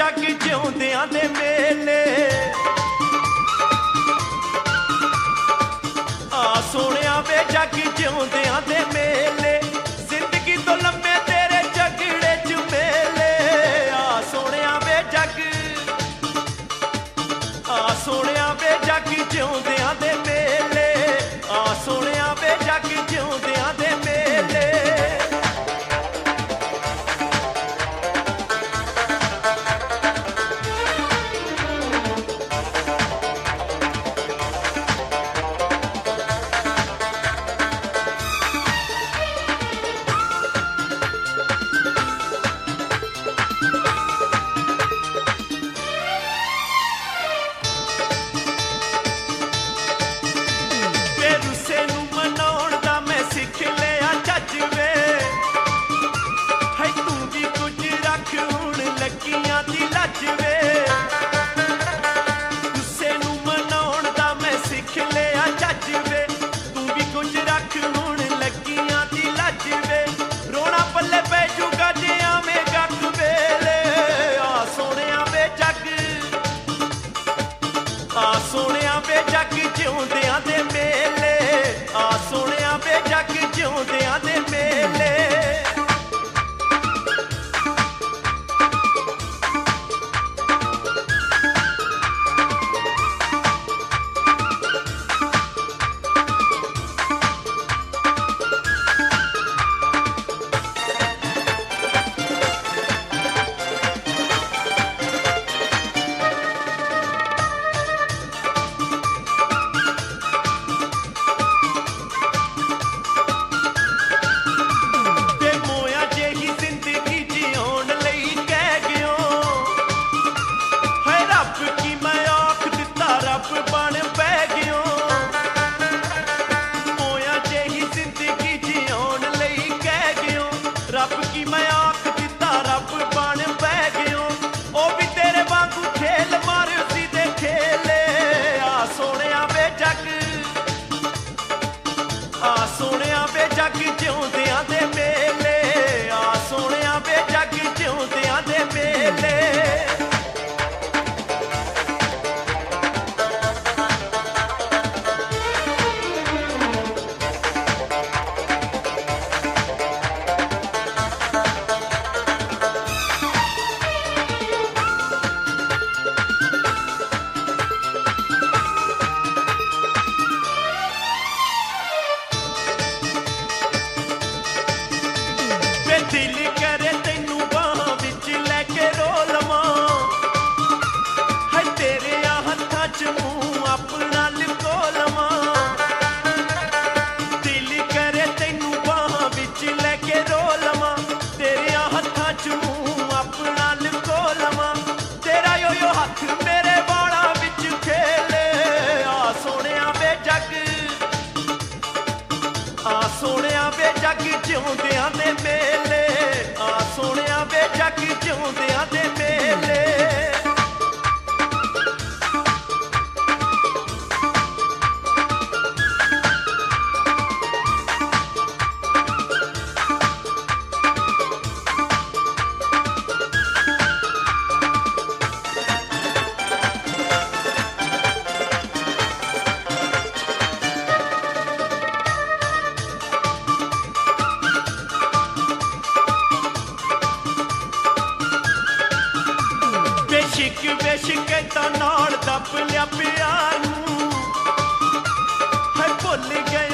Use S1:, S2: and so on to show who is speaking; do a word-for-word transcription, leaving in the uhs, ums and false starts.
S1: जग जिउंदियां दे मेले आ सोहणिया वे जग जिउंदियां दे मेले जिंदगी तो लम्मे तेरे झगड़े च मेले आ सोहणिया वे जग आ सोहणिया वे जग जिउंदियां दे मेले आ सोहणिया वे जग जिउंदियां दे मेले सोहणिया वे जग जिउंदियां दे मेले आ सोहणिया वे जग जिउंदियां दे मेले रब की मैं आख दिता रब बन पै गयो ओ भी तेरे वांगू खेल मार सी दे खेले आ सोहणिया वे जग आ सोहणिया वे जग जिउंदियां दे मेले आ सोहणिया वे जग जिउंदियां दे मेले दिल करे तैनू बाहां विच लैके रो लवां है तेरे हत्थां च मूंह अपना लुको लवां दिल करे तैनू बाहां विच लैके रो लवां तेरे हत्थां च मूंह अपना लुको लवां तेरा यो यो हत्थ मेरे वालां विच खेले आ सोहणिया वे जग आ सोहणिया वे जग जिउंदियां दे मेले आ सोहणिया वे जग जिउंदियां दे मेले बेशिक बेशिक तां नाल दब लिया प्यार नूं है भुल गया